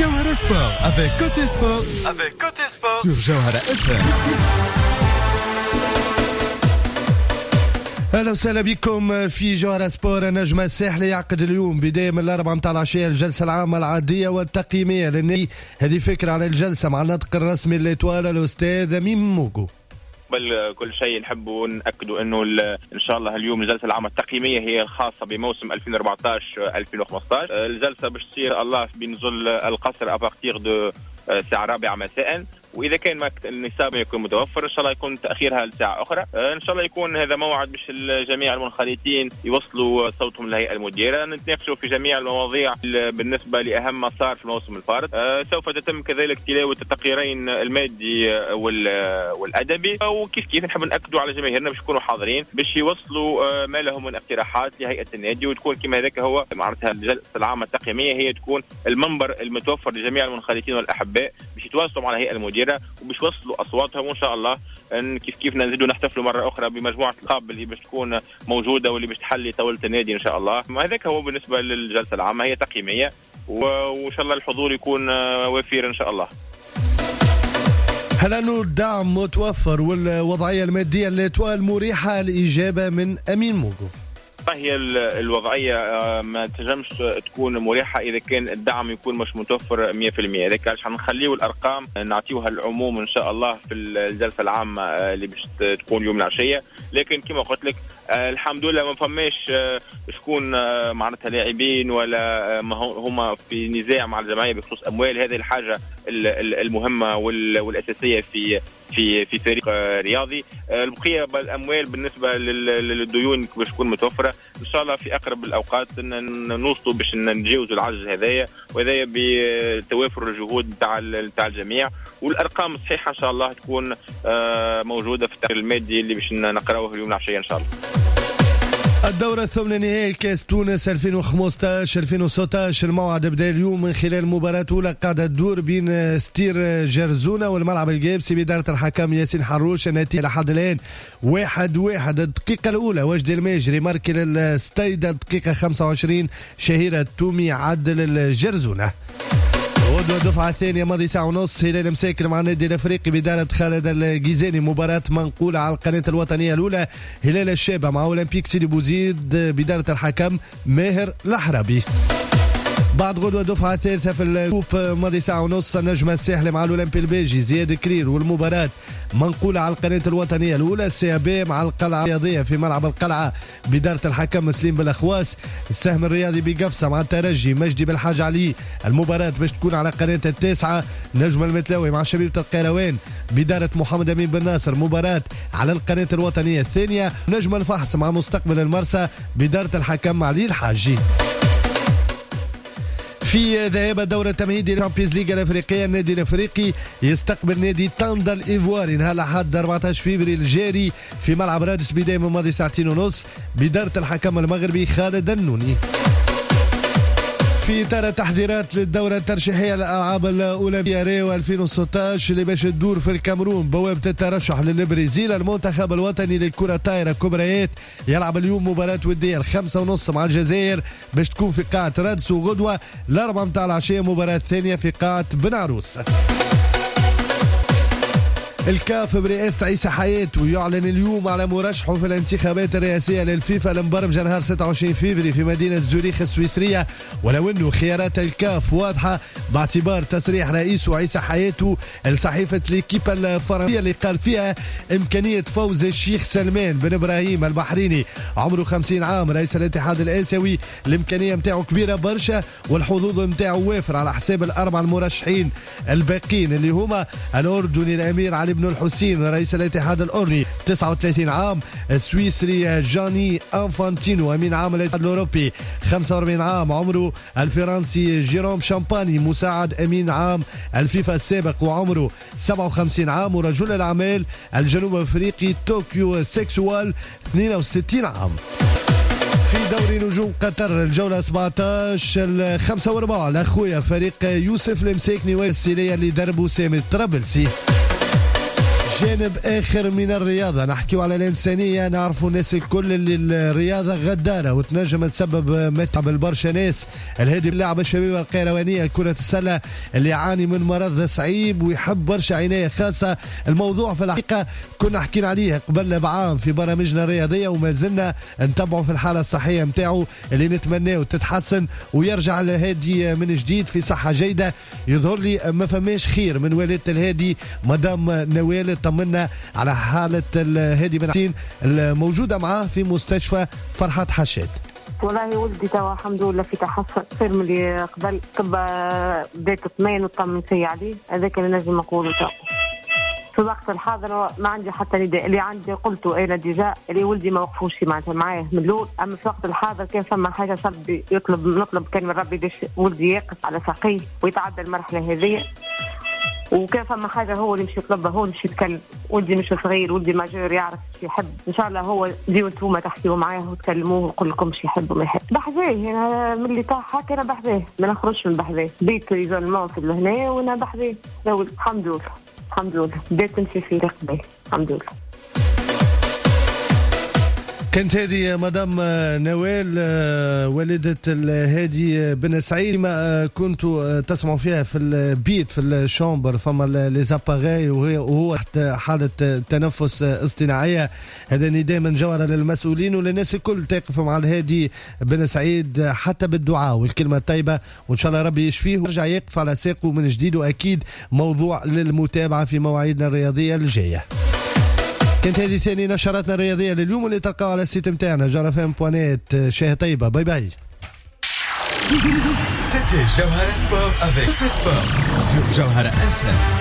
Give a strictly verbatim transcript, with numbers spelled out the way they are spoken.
Jawhara Sport avec Côté Sport, avec Côté Sport sur Jawhara إف إم. اهلا وسهلا بكم في جوهرة سبور. النجم الساحلي يعقد اليوم بداية من الاربعة متاع العشية الجلسة العامة العادية والتقييمية للنادي. هذه فكرة على الجلسة مع الناطق الرسمي للإيطوال الأستاذ ميم موجو. قبل كل شيء نحبوا نأكدوا انه ان شاء الله اليوم الجلسه العامه التقييميه هي الخاصه بموسم ألفين وأربعطاش ألفين وخمسطاش. الجلسه باش تصير الله بنزل القصر ابارتيغ دو الساعه الرابعة مساء، واذا كان ما النساب يكون متوفر ان شاء الله يكون تاخيرها لساعه اخرى. ان شاء الله يكون هذا موعد باش جميع المنخرطين يوصلوا صوتهم للهيئه المديره، نتناقشوا في جميع المواضيع بالنسبه لاهم ما صار في الموسم الفارط. سوف تتم كذلك تلاوه التقريرين المادي والادبي، وكيف كيف نحب ناكدوا على جماهيرنا باش يكونوا حاضرين باش يوصلوا ما لهم من اقتراحات لهيئه النادي، وتكون كما هذاك هو معناتها الجلسه العامه التقييميه هي تكون المنبر المتوفر لجميع المنخرطين والاحباء باش يتواصلوا مع الهيئه المديره وباش يوصلوا اصواتهم، وان شاء الله ان كيف كيف نزيدوا نحتفلوا مره اخرى بمجموعه القاب اللي باش تكون موجوده واللي باش تحلي طاوله النادي ان شاء الله. هذاك هو بالنسبه للجلسه العامه، هي تقييميه وان شاء الله الحضور يكون وفير ان شاء الله. هل أنه الدعم متوفر والوضعيه الماديه للإيطوال مريحه؟ الاجابه من امين موجو. هي الوضعيه ما تنجمش تكون مريحه اذا كان الدعم يكون مش متوفر مية بالمية. هذاك علاش حنخليو الارقام نعطيوها العموم ان شاء الله في الجلسه العامه اللي باش تكون يوم العشيه، لكن كما قلت لك الحمد لله ما فماش شكون معناتها لاعبين ولا هما في نزاع مع الجمعيه بخصوص اموال. هذه الحاجه المهمه والاساسيه في في في فريق رياضي. البقيه بالاموال بالنسبه للديون باش تكون متوفره ان شاء الله في اقرب الاوقات نوصلوا باش نتجاوزوا العجز هذايا، وهذايا بتوافر الجهود تاع تاع الجميع، والارقام الصحيحه ان شاء الله تكون موجوده في التقرير المادي اللي باش نقراوه اليوم العشيه ان شاء الله. الدورة الثامنة نهائي كاس تونس ألفين وخمسطاش ألفين وستطاش، الموعد بدا اليوم من خلال مباراة أولى قاعدة تدور بين ستير جرزونة والملعب الجابسي بإدارة الحكم ياسين حروش. النتيجة لحد الآن واحد واحد. الدقيقة الأولى وجدي الماجري ماركي للستايدة، الدقيقة خمسة وعشرين شهيرة التومي عدل الجرزونة. غدوة الدفعة الثانية ماضي ساعة ونص هلال مساكن مع النادي الافريقي بإدارة خالد الجيزاني، مباراة منقولة على القناة الوطنية الأولى. هلال الشابة مع أولمبيك سيدي بوزيد بإدارة الحكم ماهر الحرابي. بعد غدوة الدفعة الثالثة في الكوب ماضي ساعة ونص النجم الساحلي مع الأولمبي البيجي زياد كرير، والمباراة منقولة على القناة الوطنية الأولى. السي بي مع القلعة الرياضية في ملعب القلعة بإدارة الحكم مسلم بالأخواس. السهم الرياضي بقفصة مع الترجي مجدي بالحاج علي، المباراة باش تكون على قناة التاسعة. نجم المتلاوي مع شبيبة القيروان بإدارة محمد أمين بن ناصر، مباراة على القناة الوطنية الثانية. نجم الفحص مع مستقبل المرسى بإدارة الحكم علي الحاجي. في ذهاب الدورة التمهيدي للشامبيونز ليغ الافريقية، النادي الافريقي يستقبل نادي طندا الايفواري نهار الاحد أربعطاش فبراير الجاري في ملعب رادس بداية من ماضي ساعتين ونص بإدارة الحكم المغربي خالد النوني. في اطار تحضيرات للدوره الترشيحيه للالعاب الاولمبيه ريو ألفين وستطاش اللي باش تدور في الكاميرون بوابه الترشح للبرازيل، المنتخب الوطني للكره الطايره كبريات يلعب اليوم مباراه وديه الخمسة ونص مع الجزائر باش تكون في قاعه رادس، وغدوه الاربعه متاع العشيه مباراه ثانيه في قاعه بن عروس. الكاف برئاسة عيسى حياته يعلن اليوم على مرشحه في الانتخابات الرئاسية للفيفا المبرمجة نهار ستة وعشرين فبراير في مدينة زوريخ السويسرية، ولو أنه خيارات الكاف واضحة باعتبار تصريح رئيسه عيسى حياته لصحيفة ليكيبا الفرنسية اللي قال فيها إمكانية فوز الشيخ سلمان بن إبراهيم البحريني عمره خمسين عام رئيس الاتحاد الآسيوي. الإمكانية متاعه كبيرة برشا والحظوظ متاعه وافر على حساب الأربع المرشحين الباقين اللي هما الأردني الأمير علي بن الحسين رئيس الاتحاد الأوروبي تسعة وثلاثين عام، السويسري جاني أنفانتينو أمين عام الاتحاد الأوروبي خمسة وأربعين عام عمره، الفرنسي جيروم شامباني مساعد أمين عام الفيفا السابق وعمره سبعة وخمسين عام، ورجل الأعمال الجنوب أفريقي طوكيو سيكسوال اثنين وستين عام. في دوري نجوم قطر الجولة سبعطاش الخمسة وربع لأخويا فريق يوسف المساكني والسيلية اللي دربوا سامي الطرابلسي. جانب آخر من الرياضة نحكيو على الإنسانية. نعرفوا الناس الكل اللي الرياضة غدارة وتنجم تسبب متعب البرشا ناس. الهادي اللاعب الشبيبة القيروانية كرة السلة اللي يعاني من مرض صعيب ويحب برشا عناية خاصة. الموضوع في الحقيقة كنا حكينا عليه قبل بعام في برامجنا الرياضية وما زلنا نتبعوا في الحالة الصحية متاعه اللي نتمناه تتحسن ويرجع الهادي من جديد في صحة جيدة. يظهر لي ما فماش خير من والدة الهادي مدام نوال. طمنا على حالة الهادي بن عسين الموجودة معاه في مستشفى فرحات حشاد. والله ولدي توا الحمد لله في تحسن خير من اللي قبل. طب بديت اطمئن وطمن فيا عليه. هذاك اللي نجم نقوله توا. في الوقت الحاضر ما عندي حتى نداء. اللي عندي قلته انا ديجا اللي ولدي ما وقفوش معناتها معايا من الاول. اما في الوقت الحاضر كان فما حاجه صبي يطلب نطلب كان من ربي باش ولدي يقف على ساقيه ويتعدى المرحله هذه. وكان فما حاجه هو اللي مش يطلبها هو مش يتكلم. ولدي مش صغير ولدي ماجور يعرف شو يحب. ان شاء الله هو ديو انتوما تحكيوا معاه وتكلموه ويقول لكم شو يحب وما يحب. بحذاه انا من اللي طاح حكى انا بحذاه ما نخرجش من بحذاه. بيت يظلمون في هنا وانا بحذاه. الحمد لله الحمد لله بديت نمشي في رقبي الحمد لله. كانت هذه مدام نوال والدة الهادي بن سعيد. ما كنتوا تسمعوا فيها في البيت في الشامبر فما ليزاباغاي وهو تحت حالة تنفس اصطناعية. هذا نداء من جوهرة للمسؤولين وللناس الكل تقف مع الهادي بن سعيد حتى بالدعاء والكلمة الطيبة وإن شاء الله ربي يشفيه ويرجع يقف على ساقه من جديد. وأكيد موضوع للمتابعة في مواعيدنا الرياضية الجاية. كانت هذه ثاني نشراتنا الرياضية لليوم اللي تلقاو على السيت متاعنا جرفان بوانيت. شاهي طيبة باي باي. C'était Jawhara Sport avec Sport sur Jawhara F M.